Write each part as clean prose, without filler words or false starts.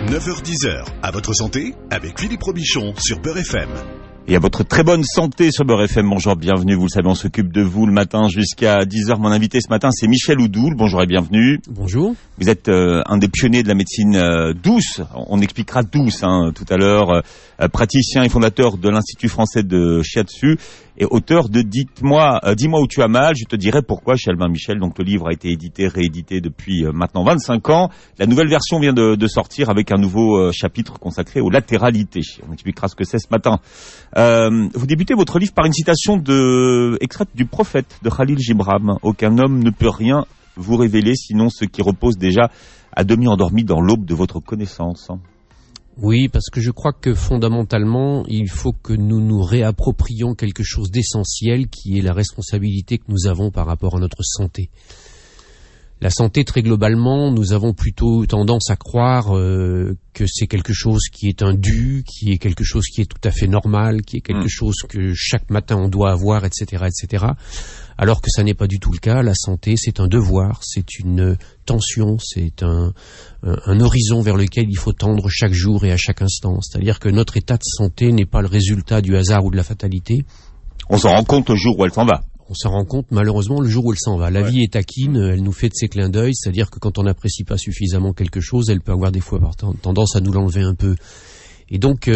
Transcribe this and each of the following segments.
9h-10h, à votre santé, avec Philippe Robichon sur Beurre FM. Et à votre très bonne santé sur Beurre FM. Bonjour, bienvenue. Vous le savez, on s'occupe de vous le matin jusqu'à 10h. Mon invité ce matin, c'est Michel Oudoul. Bonjour et bienvenue. Bonjour. Vous êtes un des pionniers de la médecine douce. On expliquera douce tout à l'heure. Praticien et fondateur de l'Institut français de Shiatsu et auteur de Dis-moi où tu as mal, je te dirai pourquoi chez Albin Michel. Donc le livre a été édité, réédité depuis maintenant 25 ans. La nouvelle version vient de sortir avec un nouveau chapitre consacré aux latéralités. On expliquera ce que c'est ce matin. Vous débutez votre livre par une citation extraite du prophète de Khalil Gibran. Aucun homme ne peut rien vous révéler, sinon ce qui repose déjà à demi endormi dans l'aube de votre connaissance. Oui, parce que je crois que fondamentalement, il faut que nous nous réapproprions quelque chose d'essentiel qui est la responsabilité que nous avons par rapport à notre santé. La santé, très globalement, nous avons plutôt tendance à croire que c'est quelque chose qui est un dû, qui est quelque chose qui est tout à fait normal, qui est quelque chose que chaque matin on doit avoir, etc., etc., alors que ça n'est pas du tout le cas. La santé, c'est un devoir, c'est une tension, c'est un horizon vers lequel il faut tendre chaque jour et à chaque instant. C'est-à-dire que notre état de santé n'est pas le résultat du hasard ou de la fatalité. On s'en rend compte au jour où elle s'en va. On s'en rend compte malheureusement le jour où elle s'en va. La vie est taquine, elle nous fait de ses clins d'œil, c'est-à-dire que quand on n'apprécie pas suffisamment quelque chose, elle peut avoir des fois tendance à nous l'enlever un peu. Et donc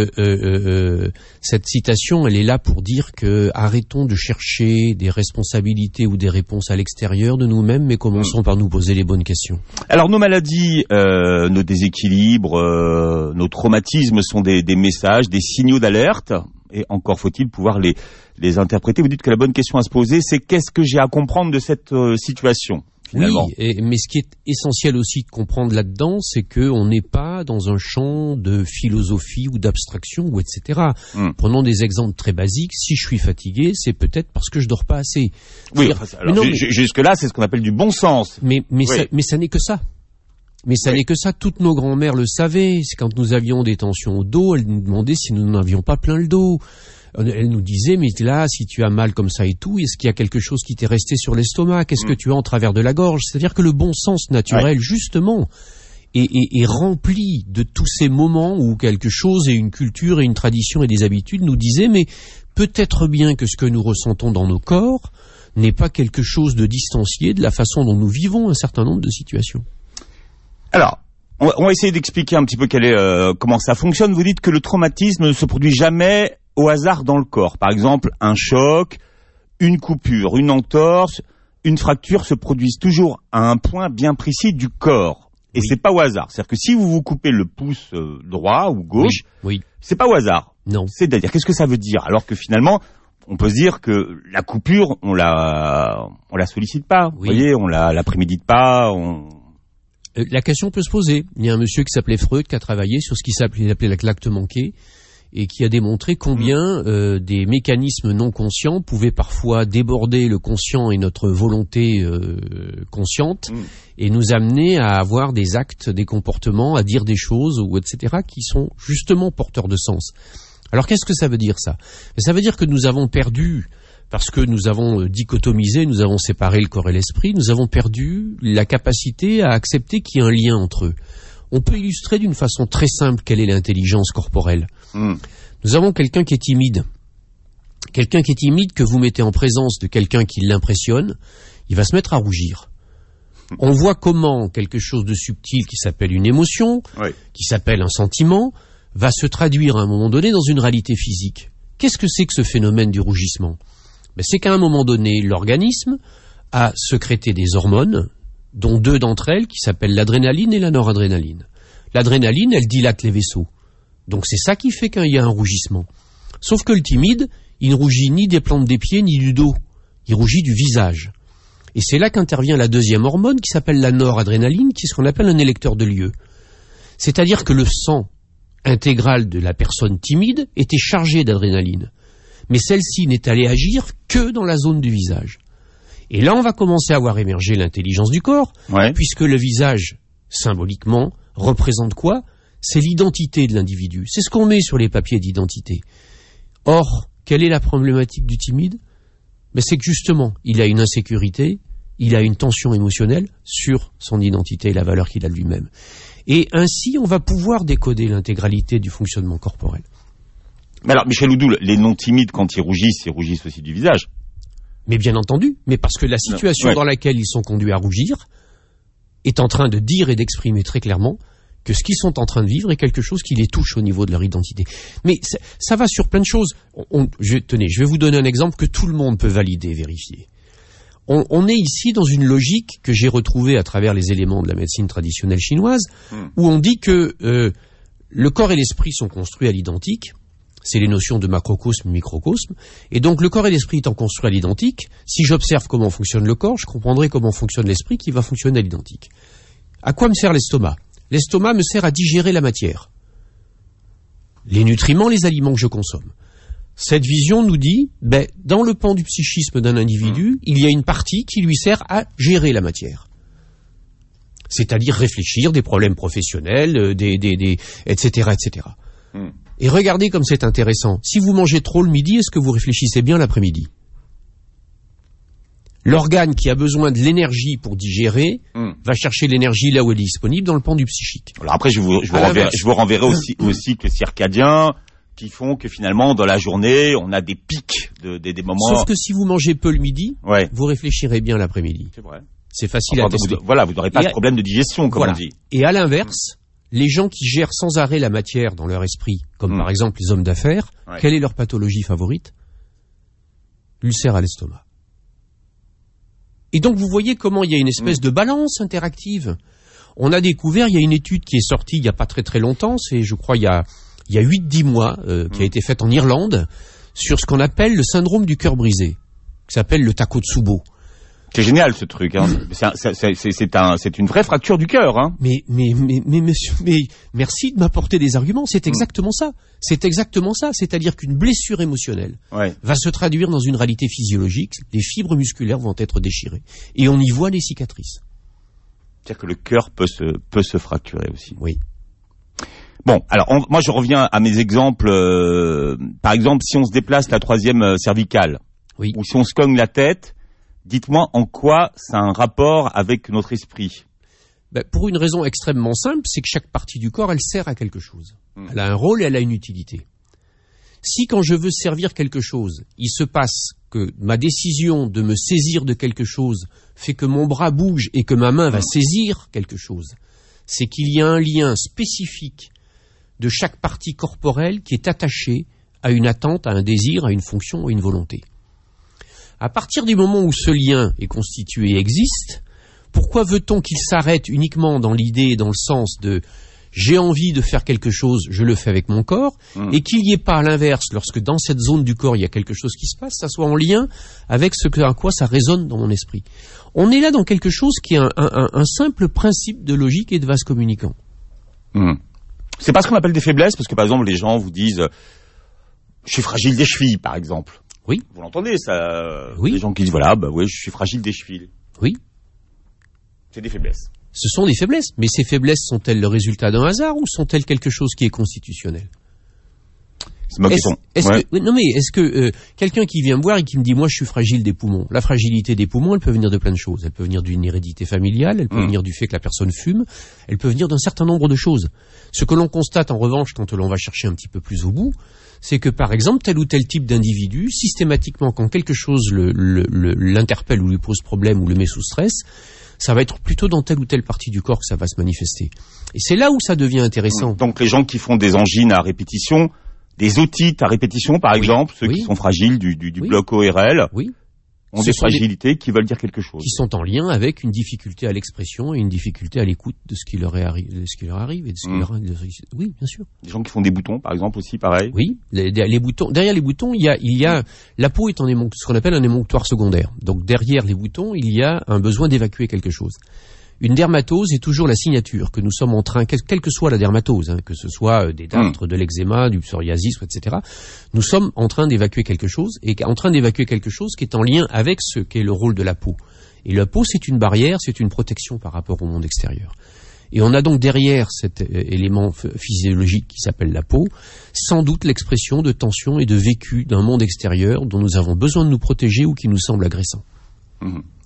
cette citation, elle est là pour dire que arrêtons de chercher des responsabilités ou des réponses à l'extérieur de nous-mêmes, mais commençons par nous poser les bonnes questions. Alors nos maladies, nos déséquilibres, nos traumatismes sont des messages, des signaux d'alerte, et encore faut-il pouvoir les interpréter. Vous dites que la bonne question à se poser, c'est qu'est-ce que j'ai à comprendre de cette situation ? Finalement. Oui, mais ce qui est essentiel aussi de comprendre là-dedans, c'est qu'on n'est pas dans un champ de philosophie ou d'abstraction ou etc. Prenons des exemples très basiques. Si je suis fatigué, c'est peut-être parce que je dors pas assez. Oui, jusque-là, c'est ce qu'on appelle du bon sens. Mais ça n'est que ça. Mais ça n'est que ça. Toutes nos grand-mères le savaient. C'est quand nous avions des tensions au dos, elles nous demandaient si nous n'avions pas plein le dos. Elle nous disait, mais là, si tu as mal comme ça et tout, est-ce qu'il y a quelque chose qui t'est resté sur l'estomac ? Qu'est-ce que tu as en travers de la gorge ? C'est-à-dire que le bon sens naturel, justement, est rempli de tous ces moments où quelque chose et une culture et une tradition et des habitudes nous disaient, mais peut-être bien que ce que nous ressentons dans nos corps n'est pas quelque chose de distancié de la façon dont nous vivons un certain nombre de situations. Alors, on va essayer d'expliquer un petit peu comment ça fonctionne. Vous dites que le traumatisme ne se produit jamais au hasard dans le corps. Par exemple, un choc, une coupure, une entorse, une fracture se produisent toujours à un point bien précis du corps. Et c'est pas au hasard. C'est-à-dire que si vous vous coupez le pouce droit ou gauche, c'est pas au hasard. Non. C'est-à-dire, qu'est-ce que ça veut dire ? Alors que finalement, on peut se dire que la coupure, on la sollicite pas. Vous voyez, on la prémédite pas, La question peut se poser. Il y a un monsieur qui s'appelait Freud qui a travaillé sur ce qu'il appelait l'acte manqué et qui a démontré combien des mécanismes non conscients pouvaient parfois déborder le conscient et notre volonté consciente et nous amener à avoir des actes, des comportements, à dire des choses, ou etc., qui sont justement porteurs de sens. Alors qu'est-ce que ça veut dire ça ? Ça veut dire que nous avons perdu, parce que nous avons dichotomisé, nous avons séparé le corps et l'esprit, nous avons perdu la capacité à accepter qu'il y a un lien entre eux. On peut illustrer d'une façon très simple quelle est l'intelligence corporelle. Nous avons quelqu'un qui est timide. Quelqu'un qui est timide, que vous mettez en présence de quelqu'un qui l'impressionne, il va se mettre à rougir. On voit comment quelque chose de subtil qui s'appelle une émotion, qui s'appelle un sentiment, va se traduire à un moment donné dans une réalité physique. Qu'est-ce que c'est que ce phénomène du rougissement ? C'est qu'à un moment donné, l'organisme a sécrété des hormones, dont deux d'entre elles qui s'appellent l'adrénaline et la noradrénaline. L'adrénaline, elle dilate les vaisseaux. Donc c'est ça qui fait qu'il y a un rougissement. Sauf que le timide, il ne rougit ni des plantes des pieds ni du dos. Il rougit du visage. Et c'est là qu'intervient la deuxième hormone qui s'appelle la noradrénaline, qui est ce qu'on appelle un électeur de lieu. C'est-à-dire que le sang intégral de la personne timide était chargé d'adrénaline. Mais celle-ci n'est allée agir que dans la zone du visage. Et là, on va commencer à voir émerger l'intelligence du corps, puisque le visage, symboliquement, représente quoi ? C'est l'identité de l'individu. C'est ce qu'on met sur les papiers d'identité. Or, quelle est la problématique du timide ? C'est que justement, il a une insécurité, il a une tension émotionnelle sur son identité et la valeur qu'il a de lui-même. Et ainsi, on va pouvoir décoder l'intégralité du fonctionnement corporel. Mais alors, Michel Oudou, les non timides, quand ils rougissent aussi du visage. Mais bien entendu, mais parce que la situation dans laquelle ils sont conduits à rougir est en train de dire et d'exprimer très clairement que ce qu'ils sont en train de vivre est quelque chose qui les touche au niveau de leur identité. Mais ça va sur plein de choses. Je vais vous donner un exemple que tout le monde peut valider, vérifier. On est ici dans une logique que j'ai retrouvée à travers les éléments de la médecine traditionnelle chinoise, où on dit que le corps et l'esprit sont construits à l'identique. C'est les notions de macrocosme, microcosme. Et donc le corps et l'esprit étant construits à l'identique, si j'observe comment fonctionne le corps, je comprendrai comment fonctionne l'esprit qui va fonctionner à l'identique. À quoi me sert l'estomac ? L'estomac me sert à digérer la matière. Les nutriments, les aliments que je consomme. Cette vision nous dit, dans le pan du psychisme d'un individu, il y a une partie qui lui sert à gérer la matière. C'est-à-dire réfléchir des problèmes professionnels, etc., etc. Et regardez comme c'est intéressant. Si vous mangez trop le midi, est-ce que vous réfléchissez bien l'après-midi ? L'organe qui a besoin de l'énergie pour digérer va chercher l'énergie là où elle est disponible, dans le pan du psychique. Alors après, je vous renverrai aussi que circadien, qui font que finalement, dans la journée, on a des pics, des moments... Sauf que si vous mangez peu le midi, vous réfléchirez bien l'après-midi. C'est vrai. C'est facile à tester. Vous n'aurez pas de problème de digestion, comme on dit. Et à l'inverse, les gens qui gèrent sans arrêt la matière dans leur esprit, comme par exemple les hommes d'affaires, quelle est leur pathologie favorite ? L'ulcère à l'estomac. Et donc vous voyez comment il y a une espèce de balance interactive. On a découvert, il y a une étude qui est sortie il n'y a pas très très longtemps, c'est je crois il y a 8-10 mois, qui a été faite en Irlande, sur ce qu'on appelle le syndrome du cœur brisé, qui s'appelle le Takotsubo. C'est génial ce truc, hein. C'est une vraie fracture du cœur, hein. Mais monsieur, merci de m'apporter des arguments. C'est exactement ça. C'est exactement ça. C'est-à-dire qu'une blessure émotionnelle va se traduire dans une réalité physiologique. Les fibres musculaires vont être déchirées et on y voit les cicatrices. C'est-à-dire que le cœur peut se fracturer aussi. Oui. Bon, alors moi je reviens à mes exemples. Par exemple, si on se déplace la troisième cervicale, ou si on se cogne la tête. Dites-moi en quoi ça a un rapport avec notre esprit. Pour une raison extrêmement simple, c'est que chaque partie du corps, elle sert à quelque chose. Elle a un rôle et elle a une utilité. Si quand je veux servir quelque chose, il se passe que ma décision de me saisir de quelque chose fait que mon bras bouge et que ma main va saisir quelque chose, c'est qu'il y a un lien spécifique de chaque partie corporelle qui est attaché à une attente, à un désir, à une fonction, à une volonté. À partir du moment où ce lien est constitué et existe, pourquoi veut-on qu'il s'arrête uniquement dans l'idée et dans le sens de « j'ai envie de faire quelque chose, je le fais avec mon corps » et qu'il n'y ait pas à l'inverse, lorsque dans cette zone du corps il y a quelque chose qui se passe, ça soit en lien avec ce à quoi ça résonne dans mon esprit. On est là dans quelque chose qui est un simple principe de logique et de vase communicant. C'est pas ce qu'on appelle des faiblesses, parce que par exemple les gens vous disent « je suis fragile des chevilles » par exemple. Oui. Vous l'entendez, ça? Oui. Des gens qui disent, je suis fragile des chevilles. Oui. C'est des faiblesses. Ce sont des faiblesses. Mais ces faiblesses sont-elles le résultat d'un hasard ou sont-elles quelque chose qui est constitutionnel? C'est ma question. Est-ce que quelqu'un qui vient me voir et qui me dit, moi, je suis fragile des poumons. La fragilité des poumons, elle peut venir de plein de choses. Elle peut venir d'une hérédité familiale, elle peut venir du fait que la personne fume, elle peut venir d'un certain nombre de choses. Ce que l'on constate, en revanche, quand l'on va chercher un petit peu plus au bout, c'est que, par exemple, tel ou tel type d'individu, systématiquement, quand quelque chose l'interpelle ou lui pose problème ou le met sous stress, ça va être plutôt dans telle ou telle partie du corps que ça va se manifester. Et c'est là où ça devient intéressant. Donc les gens qui font des angines à répétition, des otites à répétition, par exemple, ceux qui sont fragiles du bloc ORL, ont des fragilités qui veulent dire quelque chose. Qui sont en lien avec une difficulté à l'expression et une difficulté à l'écoute de ce qui leur arrive et de ce qui leur Oui, bien sûr. Des gens qui font des boutons, par exemple, aussi, pareil. Oui, les boutons. Derrière les boutons, il y a la peau est ce qu'on appelle un émonctoire secondaire. Donc derrière les boutons, il y a un besoin d'évacuer quelque chose. Une dermatose est toujours la signature que nous sommes en train, quelle que soit la dermatose, que ce soit des dartres, de l'eczéma, du psoriasis, etc. Nous sommes en train d'évacuer quelque chose qui est en lien avec ce qu'est le rôle de la peau. Et la peau, c'est une barrière, c'est une protection par rapport au monde extérieur. Et on a donc derrière cet élément physiologique qui s'appelle la peau, sans doute l'expression de tension et de vécu d'un monde extérieur dont nous avons besoin de nous protéger ou qui nous semble agressant.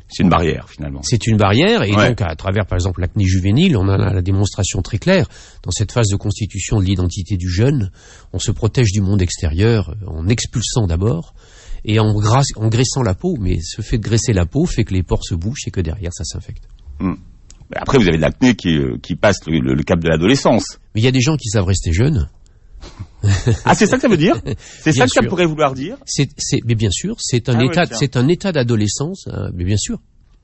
C'est une barrière, finalement. C'est une barrière, et Ouais. donc à travers, par exemple, l'acné juvénile, on a la démonstration très claire. Dans cette phase de constitution de l'identité du jeune, on se protège du monde extérieur en expulsant d'abord, et en graissant la peau. Mais ce fait de graisser la peau fait que les pores se bouchent et que derrière, ça s'infecte. Après, vous avez de l'acné qui passe le cap de l'adolescence. Mais il y a des gens qui savent rester jeunes. Ah, c'est ça que ça veut dire? C'est Bien ça que ça sûr. pourrait vouloir dire? Mais bien sûr, c'est un Ah ouais, état, tiens. c'est un état d'adolescence, mais bien sûr.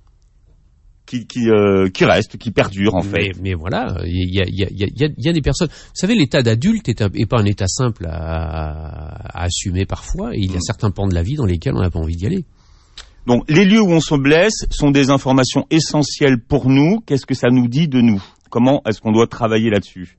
Qui reste, qui perdure, en fait. Mais voilà, il y a des personnes. Vous savez, l'état d'adulte est pas un état simple à assumer parfois, et il y a certains pans de la vie dans lesquels on n'a pas envie d'y aller. Donc, les lieux où on se blesse sont des informations essentielles pour nous. Qu'est-ce que ça nous dit de nous? Comment est-ce qu'on doit travailler là-dessus?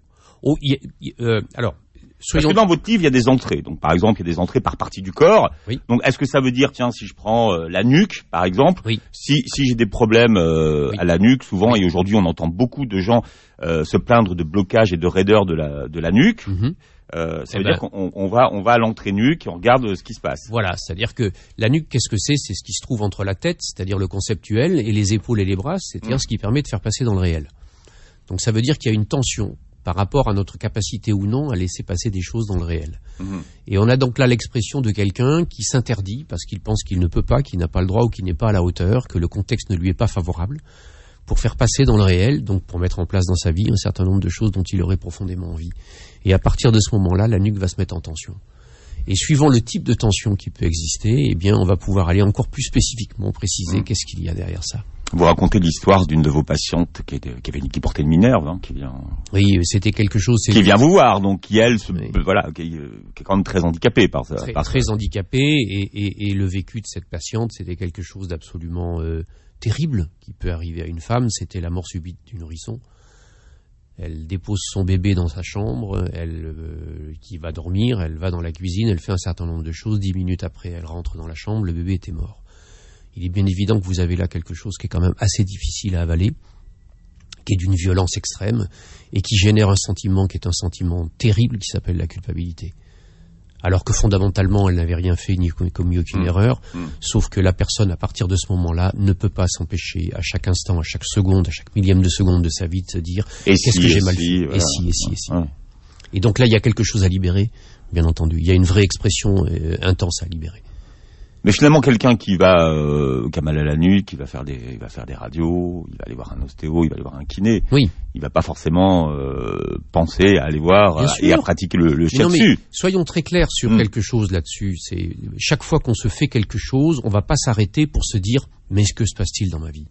Alors, Parce que dans votre livre, il y a des entrées. Donc, par exemple, il y a des entrées par partie du corps. Oui. Donc, est-ce que ça veut dire, tiens, si je prends la nuque, par exemple, Oui. si j'ai des problèmes Oui. à la nuque, souvent, et aujourd'hui, on entend beaucoup de gens se plaindre de blocage et de raideur de la nuque. Ça veut dire qu'on va à l'entrée nuque et on regarde ce qui se passe. Voilà, c'est-à-dire que la nuque, qu'est-ce que c'est? C'est ce qui se trouve entre la tête, c'est-à-dire le conceptuel, et les épaules et les bras, c'est-à-dire ce qui permet de faire passer dans le réel. Donc ça veut dire qu'il y a une tension par rapport à notre capacité ou non à laisser passer des choses dans le réel. Et on a donc là l'expression de quelqu'un qui s'interdit parce qu'il pense qu'il ne peut pas, qu'il n'a pas le droit ou qu'il n'est pas à la hauteur, que le contexte ne lui est pas favorable, pour faire passer dans le réel, donc pour mettre en place dans sa vie un certain nombre de choses dont il aurait profondément envie. Et à partir de ce moment-là, la nuque va se mettre en tension. Et suivant le type de tension qui peut exister, eh bien, on va pouvoir aller encore plus spécifiquement préciser qu'est-ce qu'il y a derrière ça. Vous racontez l'histoire d'une de vos patientes qui portait une minerve, hein, Oui, c'était quelque chose... qui vient vous voir, donc qui elle, Oui. qui est quand même très handicapée par ça. Très handicapée, et le vécu de cette patiente, c'était quelque chose d'absolument terrible qui peut arriver à une femme. C'était la mort subite du nourrisson. Elle dépose son bébé dans sa chambre, qui va dormir, elle va dans la cuisine, elle fait un certain nombre de choses. 10 minutes après, elle rentre dans la chambre, le bébé était mort. Il est bien évident que vous avez là quelque chose qui est quand même assez difficile à avaler, qui est d'une violence extrême, et qui génère un sentiment qui est un sentiment terrible qui s'appelle la culpabilité. Alors que fondamentalement, elle n'avait rien fait ni commis aucune erreur, sauf que la personne, à partir de ce moment-là, ne peut pas s'empêcher, à chaque instant, à chaque seconde, à chaque millième de seconde de sa vie, de se dire « qu'est-ce que j'ai mal fait ?» voilà. Et si. Ouais. Et donc là, il y a quelque chose à libérer, bien entendu. Il y a une vraie expression intense à libérer. Mais finalement, quelqu'un qui a mal à la nuque, il va faire des radios, il va aller voir un ostéo, il va aller voir un kiné. Oui. Il va pas forcément penser à aller voir et à pratiquer le shiatsu. Soyons très clairs sur quelque chose là-dessus. C'est chaque fois qu'on se fait quelque chose, on va pas s'arrêter pour se dire mais que se passe-t-il dans ma vie?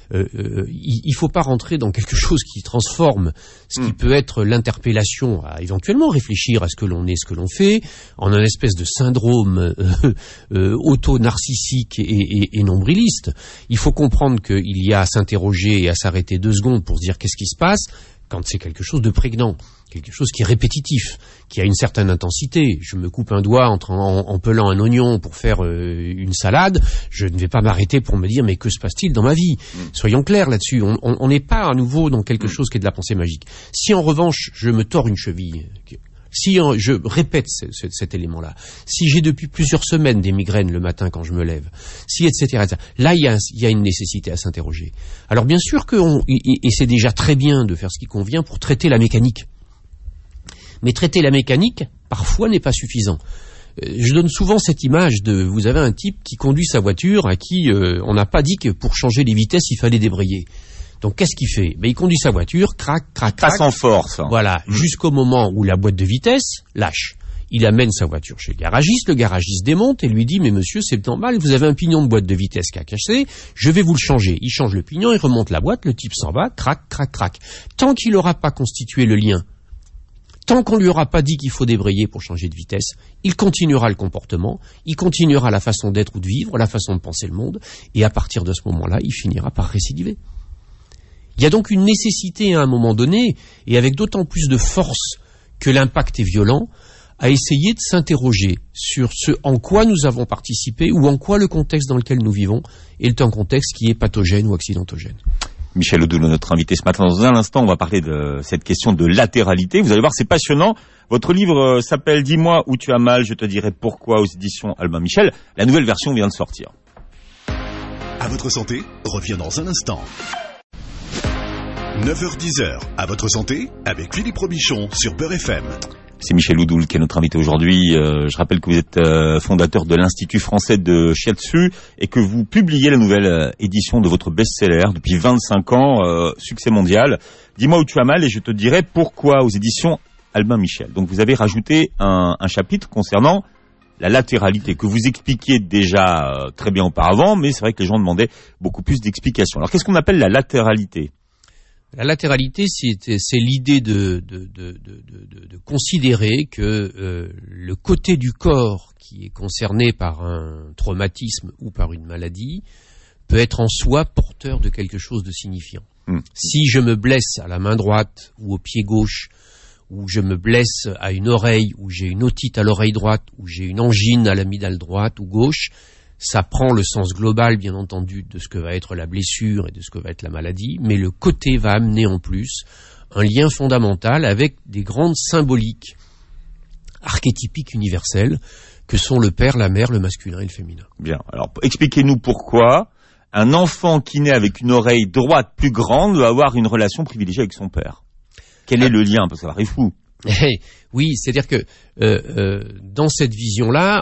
Il faut pas rentrer dans quelque chose qui transforme ce qui peut être l'interpellation à éventuellement réfléchir à ce que l'on est, ce que l'on fait, en un espèce de syndrome auto-narcissique et nombriliste. Il faut comprendre qu'il y a à s'interroger et à s'arrêter 2 secondes pour se dire qu'est-ce qui se passe quand c'est quelque chose de prégnant, quelque chose qui est répétitif, qui a une certaine intensité. Je me coupe un doigt en pelant un oignon pour faire une salade, je ne vais pas m'arrêter pour me dire mais que se passe-t-il dans ma vie? Soyons clairs là-dessus, on n'est pas à nouveau dans quelque chose qui est de la pensée magique. Si en revanche je me tords une cheville, si je répète cet élément-là, si j'ai depuis plusieurs semaines des migraines le matin quand je me lève, si etc. Là il y a une nécessité à s'interroger. Alors bien sûr et c'est déjà très bien de faire ce qui convient pour traiter la mécanique. Mais traiter la mécanique, parfois, n'est pas suffisant. Je donne souvent cette image vous avez un type qui conduit sa voiture à qui on n'a pas dit que pour changer les vitesses, il fallait débrayer. Donc qu'est-ce qu'il fait? Il conduit sa voiture, crac. Passe en force. Voilà, jusqu'au moment où la boîte de vitesse lâche. Il amène sa voiture chez le garagiste démonte et lui dit « Mais monsieur, c'est normal, vous avez un pignon de boîte de vitesse qui a cassé, je vais vous le changer. » Il change le pignon, il remonte la boîte, le type s'en va, crac. Tant qu'il n'aura pas constitué le lien, tant qu'on lui aura pas dit qu'il faut débrayer pour changer de vitesse, il continuera le comportement, il continuera la façon d'être ou de vivre, la façon de penser le monde, et à partir de ce moment-là, il finira par récidiver. Il y a donc une nécessité à un moment donné, et avec d'autant plus de force que l'impact est violent, à essayer de s'interroger sur ce en quoi nous avons participé ou en quoi le contexte dans lequel nous vivons est un contexte qui est pathogène ou accidentogène. Michel Odoulot, notre invité ce matin. Dans un instant, on va parler de cette question de latéralité. Vous allez voir, c'est passionnant. Votre livre s'appelle « Dis-moi où tu as mal, je te dirai pourquoi » aux éditions Albin Michel. La nouvelle version vient de sortir. À À votre santé revient dans un instant. 9h-10h, à votre santé, avec Philippe Robichon sur Beurre FM. C'est Michel Oudoul qui est notre invité aujourd'hui. Je rappelle que vous êtes fondateur de l'Institut français de Shiatsu et que vous publiez la nouvelle édition de votre best-seller depuis 25 ans, succès mondial. Dis-moi où tu as mal et je te dirai pourquoi, aux éditions Albin Michel. Donc vous avez rajouté un chapitre concernant la latéralité que vous expliquiez déjà très bien auparavant, mais c'est vrai que les gens demandaient beaucoup plus d'explications. Alors qu'est-ce qu'on appelle la latéralité ? La latéralité, c'est l'idée de considérer que le côté du corps qui est concerné par un traumatisme ou par une maladie peut être en soi porteur de quelque chose de signifiant. Si je me blesse à la main droite ou au pied gauche, ou je me blesse à une oreille, ou j'ai une otite à l'oreille droite, ou j'ai une angine à l'amygdale droite ou gauche, ça prend le sens global, bien entendu, de ce que va être la blessure et de ce que va être la maladie, mais le côté va amener en plus un lien fondamental avec des grandes symboliques archétypiques universelles que sont le père, la mère, le masculin et le féminin. Bien, alors expliquez-nous pourquoi un enfant qui naît avec une oreille droite plus grande doit avoir une relation privilégiée avec son père. Quel est le lien ? Parce que ça paraît fou. Oui, c'est-à-dire que dans cette vision-là,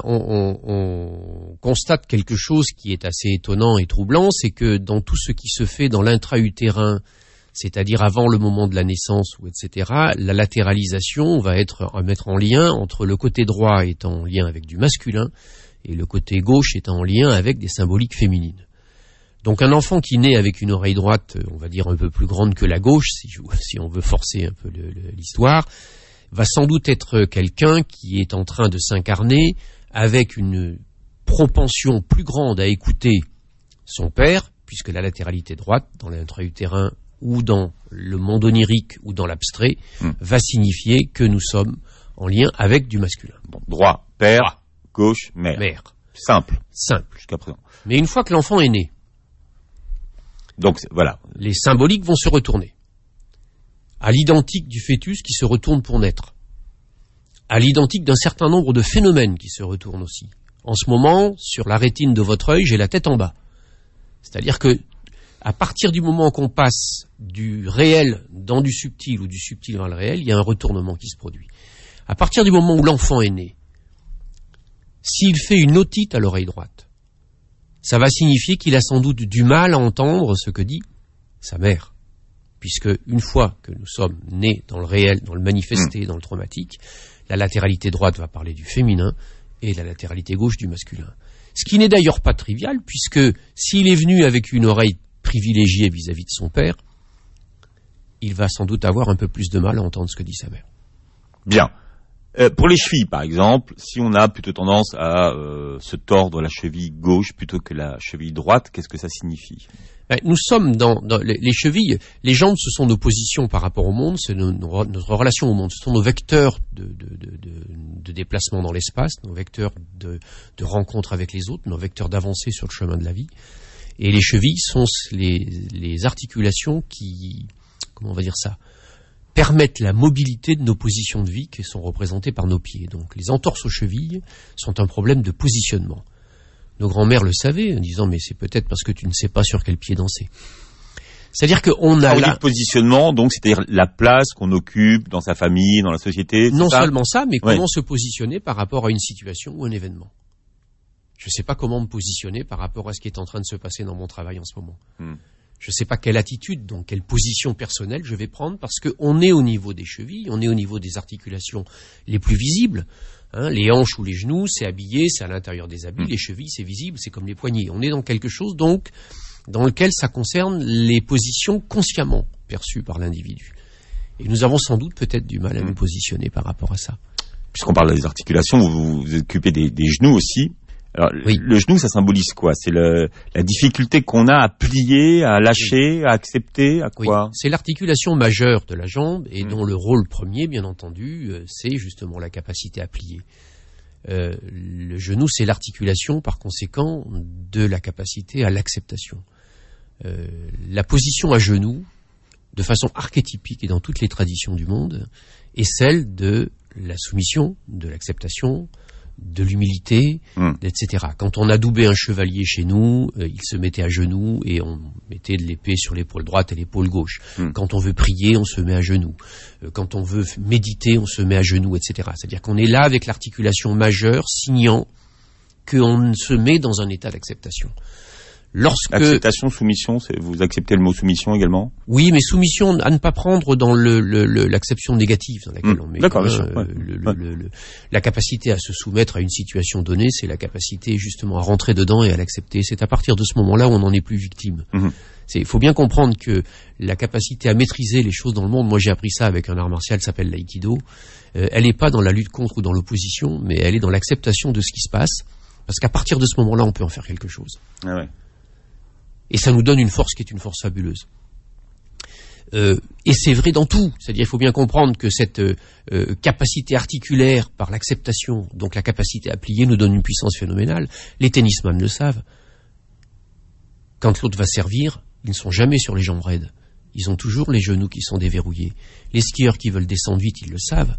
on constate quelque chose qui est assez étonnant et troublant, c'est que dans tout ce qui se fait dans l'intra-utérin, c'est-à-dire avant le moment de la naissance, ou etc., la latéralisation va mettre en lien entre le côté droit étant en lien avec du masculin et le côté gauche étant en lien avec des symboliques féminines. Donc un enfant qui naît avec une oreille droite, on va dire un peu plus grande que la gauche, si on veut forcer un peu l'histoire, va sans doute être quelqu'un qui est en train de s'incarner avec une propension plus grande à écouter son père, puisque la latéralité droite, dans l'intra-utérin ou dans le monde onirique ou dans l'abstrait, va signifier que nous sommes en lien avec du masculin. Bon, droit, père, gauche, mère. Simple. Jusqu'à présent. Mais une fois que l'enfant est né, donc voilà, les symboliques vont se retourner. À l'identique du fœtus qui se retourne pour naître, à l'identique d'un certain nombre de phénomènes qui se retournent aussi. En ce moment, sur la rétine de votre œil, j'ai la tête en bas. C'est-à-dire que, à partir du moment qu'on passe du réel dans du subtil ou du subtil vers le réel, il y a un retournement qui se produit. À partir du moment où l'enfant est né, s'il fait une otite à l'oreille droite, ça va signifier qu'il a sans doute du mal à entendre ce que dit sa mère. Puisque une fois que nous sommes nés dans le réel, dans le manifesté, dans le traumatique, la latéralité droite va parler du féminin et la latéralité gauche du masculin. Ce qui n'est d'ailleurs pas trivial, puisque s'il est venu avec une oreille privilégiée vis-à-vis de son père, il va sans doute avoir un peu plus de mal à entendre ce que dit sa mère. Bien. Pour les chevilles, par exemple, si on a plutôt tendance à se tordre la cheville gauche plutôt que la cheville droite, qu'est-ce que ça signifie ? Nous sommes dans les chevilles, les jambes, ce sont nos positions par rapport au monde, c'est notre relation au monde, ce sont nos vecteurs de déplacement dans l'espace, nos vecteurs de rencontre avec les autres, nos vecteurs d'avancée sur le chemin de la vie. Et les chevilles sont les articulations qui, comment on va dire ça, permettent la mobilité de nos positions de vie qui sont représentées par nos pieds. Donc les entorses aux chevilles sont un problème de positionnement. Nos grands-mères le savaient en disant mais c'est peut-être parce que tu ne sais pas sur quel pied danser. C'est-à-dire qu'on a là... positionnement, donc c'est-à-dire la place qu'on occupe dans sa famille, dans la société. Non seulement ça, mais comment se positionner par rapport à une situation ou un événement. Je ne sais pas comment me positionner par rapport à ce qui est en train de se passer dans mon travail en ce moment. Je ne sais pas quelle attitude, donc quelle position personnelle je vais prendre, parce qu'on est au niveau des chevilles, on est au niveau des articulations les plus visibles. Les hanches ou les genoux, c'est habillé, c'est à l'intérieur des habits. Les chevilles, c'est visible, c'est comme les poignets. On est dans quelque chose, donc, dans lequel ça concerne les positions consciemment perçues par l'individu. Et nous avons sans doute peut-être du mal à nous positionner par rapport à ça. Puisqu'on parle des articulations, vous vous occupez des genoux aussi. Alors, le genou, ça symbolise quoi ? C'est la difficulté qu'on a à plier, à lâcher, à accepter, à quoi ? Oui. C'est l'articulation majeure de la jambe et dont le rôle premier, bien entendu, c'est justement la capacité à plier. Le genou, c'est l'articulation, par conséquent, de la capacité à l'acceptation. La position à genoux, de façon archétypique et dans toutes les traditions du monde, est celle de la soumission, de l'acceptation, de l'humilité, etc. Quand on adoubait un chevalier chez nous, il se mettait à genoux et on mettait de l'épée sur l'épaule droite et l'épaule gauche. Quand on veut prier, on se met à genoux. Quand on veut méditer, on se met à genoux, etc. C'est-à-dire qu'on est là avec l'articulation majeure, signant qu'on se met dans un état d'acceptation. Acceptation, soumission, vous acceptez le mot soumission également? Oui, mais soumission à ne pas prendre dans l'acception négative dans laquelle on met. D'accord, bien sûr. La capacité à se soumettre à une situation donnée, c'est la capacité justement à rentrer dedans et à l'accepter. C'est à partir de ce moment-là où on n'en est plus victime. Il faut bien comprendre que la capacité à maîtriser les choses dans le monde, moi j'ai appris ça avec un art martial qui s'appelle l'aïkido, elle n'est pas dans la lutte contre ou dans l'opposition, mais elle est dans l'acceptation de ce qui se passe, parce qu'à partir de ce moment-là, on peut en faire quelque chose. Ah ouais. Et ça nous donne une force qui est une force fabuleuse. Et c'est vrai dans tout. C'est-à-dire, il faut bien comprendre que cette capacité articulaire par l'acceptation, donc la capacité à plier, nous donne une puissance phénoménale. Les tennisman le savent. Quand l'autre va servir, ils ne sont jamais sur les jambes raides. Ils ont toujours les genoux qui sont déverrouillés. Les skieurs qui veulent descendre vite, ils le savent.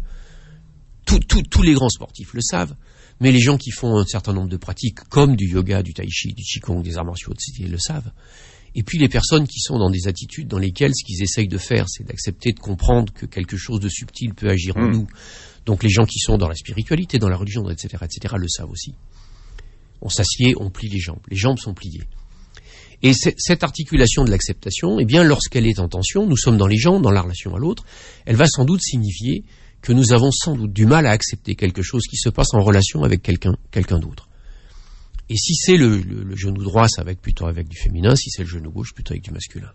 Tous les grands sportifs le savent. Mais les gens qui font un certain nombre de pratiques, comme du yoga, du tai chi, du qigong, des arts martiaux, etc., ils le savent. Et puis les personnes qui sont dans des attitudes dans lesquelles ce qu'ils essayent de faire, c'est d'accepter de comprendre que quelque chose de subtil peut agir en nous. Donc les gens qui sont dans la spiritualité, dans la religion, etc., le savent aussi. On s'assied, on plie les jambes sont pliées. Et cette articulation de l'acceptation, eh bien, lorsqu'elle est en tension, nous sommes dans les jambes, dans la relation à l'autre, elle va sans doute signifier que nous avons sans doute du mal à accepter quelque chose qui se passe en relation avec quelqu'un d'autre. Et si c'est le genou droit, ça va être plutôt avec du féminin, si c'est le genou gauche, plutôt avec du masculin.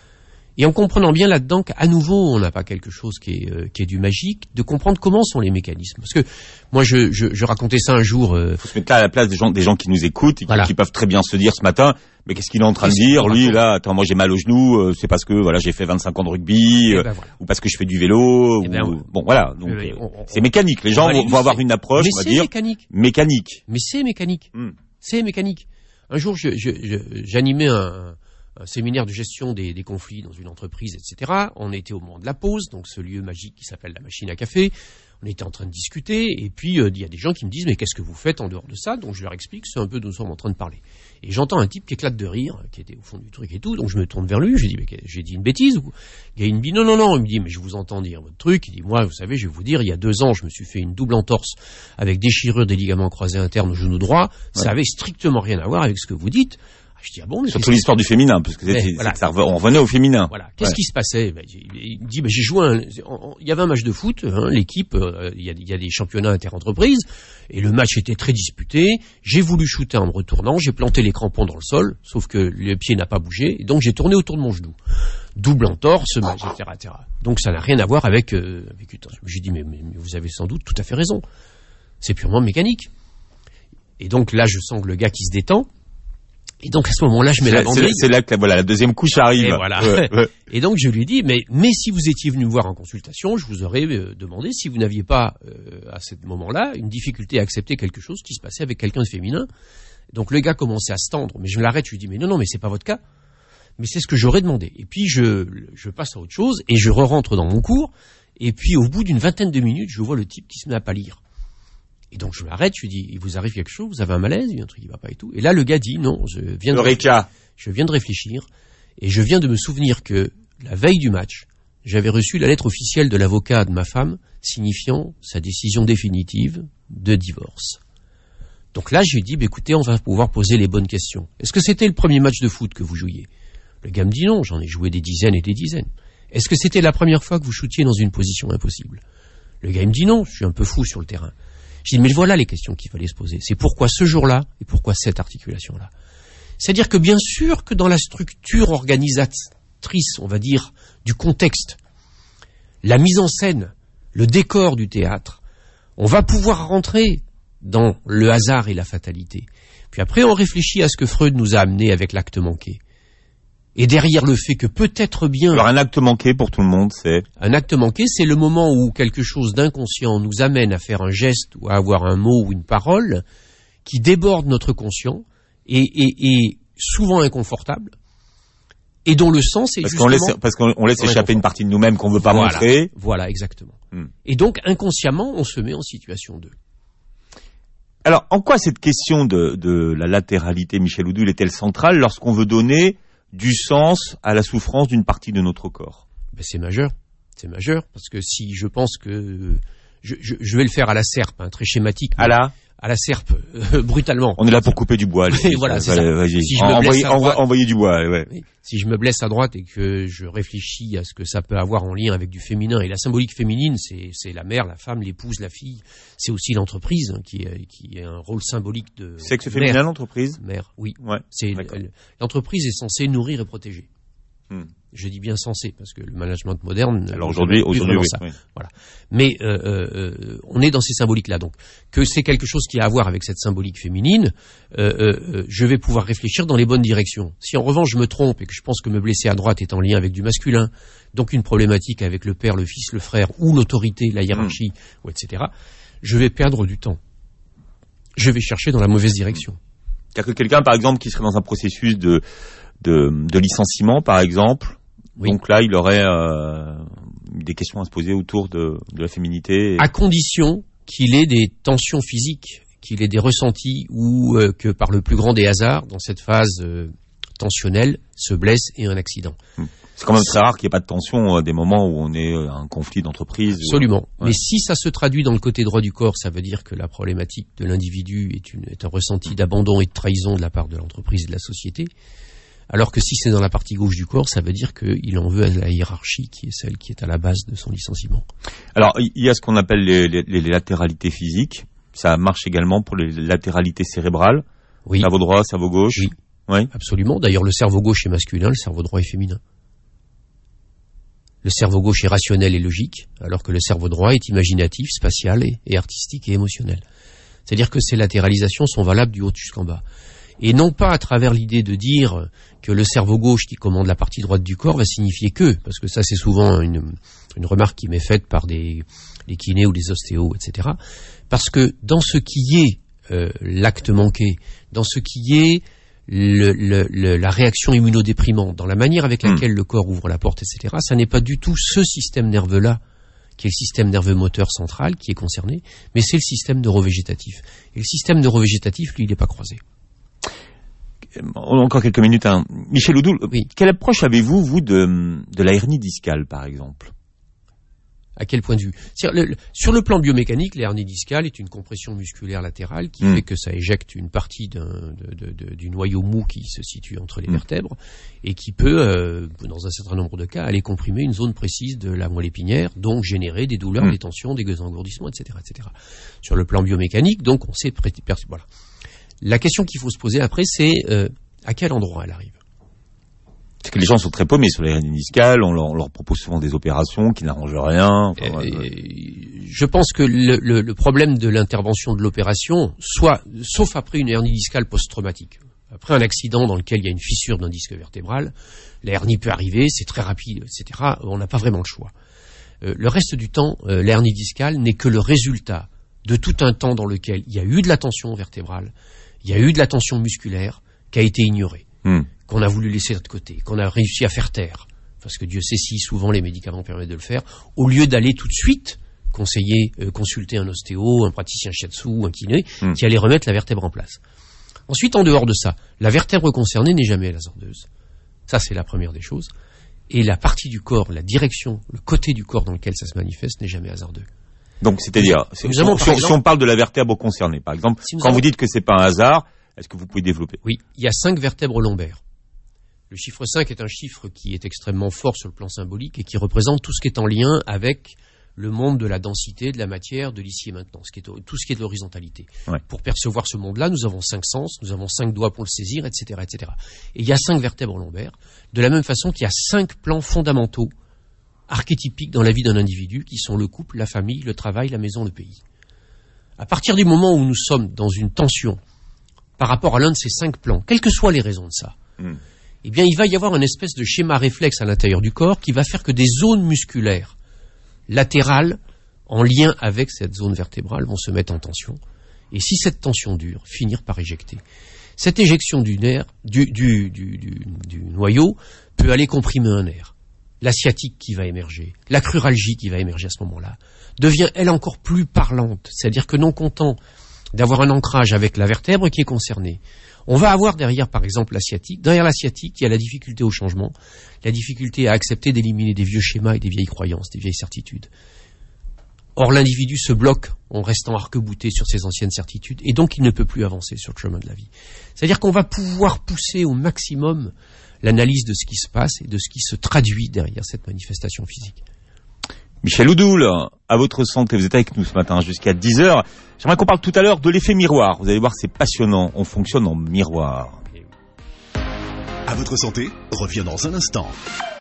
Et en comprenant bien là-dedans qu'à nouveau, on n'a pas quelque chose qui est du magique, de comprendre comment sont les mécanismes. Parce que moi, je racontais ça un jour. Faut se mettre là à la place des gens qui nous écoutent, et qui peuvent très bien se dire ce matin, mais qu'est-ce qu'il est en train de dire, lui, là, attends, moi j'ai mal au genou, c'est parce que voilà, j'ai fait 25 ans de rugby, ou parce que je fais du vélo, bon voilà, donc c'est mécanique. Les gens vont avoir une approche, on va dire, mécanique. Mais c'est mécanique. C'est mécanique. Un jour, j'animais un séminaire de gestion des conflits dans une entreprise, etc. On était au moment de la pause, donc ce lieu magique qui s'appelle la machine à café. On était en train de discuter, et puis il y a des gens qui me disent « Mais qu'est-ce que vous faites en dehors de ça ?» Donc je leur explique, c'est un peu de nous sommes en train de parler. Et j'entends un type qui éclate de rire, qui était au fond du truc et tout, donc je me tourne vers lui, je lui dis « Mais j'ai dit une bêtise ?» ou il me dit « Non. » Il me dit « Mais je vous entends dire votre truc. » Il dit « Moi, vous savez, je vais vous dire, il y a 2 ans, je me suis fait une double entorse avec déchirure des ligaments croisés internes au genou droit. Ça avait strictement rien à voir avec ce que vous dites. » Je dis, bon, mais surtout l'histoire du féminin, parce que on revenait au féminin. Voilà. Qu'est-ce qui se passait? Il me dit, j'ai joué il y avait un match de foot, l'équipe, il y a des championnats interentreprises, et le match était très disputé. J'ai voulu shooter en me retournant, j'ai planté les crampons dans le sol, sauf que le pied n'a pas bougé, et donc j'ai tourné autour de mon genou. Double entorse, etc. Donc ça n'a rien à voir avec une tension. J'ai dit, mais vous avez sans doute tout à fait raison. C'est purement mécanique. Et donc là, je sens que le gars qui se détend. Et donc à ce moment-là, je mets la bandille. C'est là que la deuxième couche arrive. Et voilà. Et donc je lui dis, mais si vous étiez venu me voir en consultation, je vous aurais demandé si vous n'aviez pas à ce moment-là une difficulté à accepter quelque chose qui se passait avec quelqu'un de féminin. Donc le gars commençait à se tendre, mais je l'arrête, je lui dis, mais non, mais c'est pas votre cas. Mais c'est ce que j'aurais demandé. Et puis je passe à autre chose et je rentre dans mon cours. Et puis au bout d'une vingtaine de minutes, je vois le type qui se met à pâlir. Et donc je l'arrête, je lui dis, il vous arrive quelque chose, vous avez un malaise, il y a un truc qui va pas et tout. Et là le gars dit, non, je viens de réfléchir et je viens de me souvenir que la veille du match, j'avais reçu la lettre officielle de l'avocat de ma femme signifiant sa décision définitive de divorce. Donc là je lui dis, écoutez, on va pouvoir poser les bonnes questions. Est-ce que c'était le premier match de foot que vous jouiez? Le gars me dit non, j'en ai joué des dizaines et des dizaines. Est-ce que c'était la première fois que vous shootiez dans une position impossible? Le gars il me dit non, je suis un peu fou sur le terrain. Je dis, mais voilà les questions qu'il fallait se poser. C'est pourquoi ce jour-là et pourquoi cette articulation-là. C'est-à-dire que bien sûr que dans la structure organisatrice, on va dire, du contexte, la mise en scène, le décor du théâtre, on va pouvoir rentrer dans le hasard et la fatalité. Puis après, on réfléchit à ce que Freud nous a amené avec l'acte manqué. Et derrière le fait que peut-être bien... Alors un acte manqué pour tout le monde, c'est... Un acte manqué, c'est le moment où quelque chose d'inconscient nous amène à faire un geste ou à avoir un mot ou une parole qui déborde notre conscient et souvent inconfortable et dont le sens est parce qu'on laisse échapper une partie de nous-mêmes qu'on ne veut pas montrer. Voilà, exactement. Et donc inconsciemment, on se met en situation 2. Alors, en quoi cette question de la latéralité, Michel Oudul, est-elle centrale lorsqu'on veut donner du sens à la souffrance d'une partie de notre corps? Ben, c'est majeur, parce que si je pense que je vais le faire à la serpe, très schématique. À la serpe, brutalement. On est là pour couper du bois. Et voilà, c'est ça. Vas-y. Si je me blesse à droite, envoyer du bois, ouais. Si je me blesse à droite et que je réfléchis à ce que ça peut avoir en lien avec du féminin, et la symbolique féminine, c'est la mère, la femme, l'épouse, la fille, c'est aussi l'entreprise, qui est un rôle symbolique de Sexe féminin, l'entreprise? Mère, oui. Ouais. L'entreprise est censée nourrir et protéger. Je dis bien censé, parce que le management moderne... Alors aujourd'hui, oui, ça. Oui. Voilà. Mais on est dans ces symboliques-là. Donc, que c'est quelque chose qui a à voir avec cette symbolique féminine, je vais pouvoir réfléchir dans les bonnes directions. Si en revanche je me trompe et que je pense que me blesser à droite est en lien avec du masculin, donc une problématique avec le père, le fils, le frère, ou l'autorité, la hiérarchie, ou etc., je vais perdre du temps. Je vais chercher dans la mauvaise direction. C'est-à-dire que quelqu'un, par exemple, qui serait dans un processus de licenciement, par exemple, oui. Donc là, il aurait des questions à se poser autour de la féminité. À condition qu'il ait des tensions physiques, qu'il ait des ressentis ou que par le plus grand des hasards, dans cette phase tensionnelle, se blesse et un accident. C'est quand même très rare qu'il n'y ait pas de tension des moments où on est un conflit d'entreprise. Absolument. Ouais. Mais si ça se traduit dans le côté droit du corps, ça veut dire que la problématique de l'individu est un ressenti d'abandon et de trahison de la part de l'entreprise et de la société. Alors que si c'est dans la partie gauche du corps, ça veut dire qu'il en veut à la hiérarchie qui est celle qui est à la base de son licenciement. Alors, il y a ce qu'on appelle les latéralités physiques. Ça marche également pour les latéralités cérébrales. Oui. Cerveau droit, cerveau gauche. Oui. Ouais. Absolument. D'ailleurs, le cerveau gauche est masculin, le cerveau droit est féminin. Le cerveau gauche est rationnel et logique, alors que le cerveau droit est imaginatif, spatial et artistique et émotionnel. C'est-à-dire que ces latéralisations sont valables du haut jusqu'en bas. Et non pas à travers l'idée de dire que le cerveau gauche qui commande la partie droite du corps va signifier que, parce que ça c'est souvent une remarque qui m'est faite par des kinés ou des ostéos, etc. Parce que dans ce qui est l'acte manqué, dans ce qui est la réaction immunodéprimante, dans la manière avec laquelle le corps ouvre la porte, etc., ça n'est pas du tout ce système nerveux-là qui est le système nerveux moteur central qui est concerné, mais c'est le système neurovégétatif. Et le système neurovégétatif, lui, il n'est pas croisé. Encore quelques minutes. Michel Oudul, oui. Quelle approche avez-vous, vous, de la hernie discale, par exemple? À quel point de vue? Sur le plan biomécanique, la hernie discale est une compression musculaire latérale qui fait que ça éjecte une partie du noyau mou qui se situe entre les vertèbres et qui peut, dans un certain nombre de cas, aller comprimer une zone précise de la moelle épinière, donc générer des douleurs, des tensions, des engourdissements, etc., etc. Sur le plan biomécanique, donc on sait voilà. La question qu'il faut se poser après, c'est à quel endroit elle arrive. C'est que les gens sont très paumés sur les hernies discales, on leur propose souvent des opérations qui n'arrangent rien. Je pense que le problème de l'intervention de l'opération, sauf après une hernie discale post-traumatique, après un accident dans lequel il y a une fissure d'un disque vertébral, la hernie peut arriver, c'est très rapide, etc. On n'a pas vraiment le choix. Le reste du temps, la hernie discale n'est que le résultat de tout un temps dans lequel il y a eu de la tension vertébrale, il y a eu de la tension musculaire qui a été ignorée, qu'on a voulu laisser de côté, qu'on a réussi à faire taire, parce que Dieu sait si souvent les médicaments permettent de le faire, au lieu d'aller tout de suite consulter un ostéo, un praticien shiatsu, un kiné, qui allait remettre la vertèbre en place. Ensuite, en dehors de ça, la vertèbre concernée n'est jamais hasardeuse. Ça, c'est la première des choses. Et la partie du corps, la direction, le côté du corps dans lequel ça se manifeste n'est jamais hasardeux. Donc, c'est-à-dire, si on parle de la vertèbre concernée, par exemple, vous dites que c'est pas un hasard, est-ce que vous pouvez développer? Oui, il y a 5 vertèbres lombaires. Le chiffre 5 est un chiffre qui est extrêmement fort sur le plan symbolique et qui représente tout ce qui est en lien avec le monde de la densité, de la matière, de l'ici et maintenant, tout ce qui est de l'horizontalité. Ouais. Pour percevoir ce monde-là, nous avons 5 sens, nous avons 5 doigts pour le saisir, etc., etc. Et il y a 5 vertèbres lombaires, de la même façon qu'il y a 5 plans fondamentaux archétypiques dans la vie d'un individu, qui sont le couple, la famille, le travail, la maison, le pays. À partir du moment où nous sommes dans une tension par rapport à l'un de ces 5 plans, quelles que soient les raisons de ça, eh bien, il va y avoir une espèce de schéma réflexe à l'intérieur du corps qui va faire que des zones musculaires latérales, en lien avec cette zone vertébrale, vont se mettre en tension. Et si cette tension dure, finir par éjecter. Cette éjection du nerf, du noyau, peut aller comprimer un nerf. La sciatique qui va émerger, la cruralgie qui va émerger à ce moment-là, devient, elle, encore plus parlante. C'est-à-dire que non content d'avoir un ancrage avec la vertèbre qui est concernée. On va avoir derrière, par exemple, l'asiatique. Derrière l'asiatique, il y a la difficulté au changement, la difficulté à accepter d'éliminer des vieux schémas et des vieilles croyances, des vieilles certitudes. Or, l'individu se bloque en restant arc-bouté sur ses anciennes certitudes, et donc il ne peut plus avancer sur le chemin de la vie. C'est-à-dire qu'on va pouvoir pousser au maximum l'analyse de ce qui se passe et de ce qui se traduit derrière cette manifestation physique. Michel Oudoul, à votre santé, vous êtes avec nous ce matin jusqu'à 10h. J'aimerais qu'on parle tout à l'heure de l'effet miroir. Vous allez voir, c'est passionnant. On fonctionne en miroir. À votre santé revient dans un instant.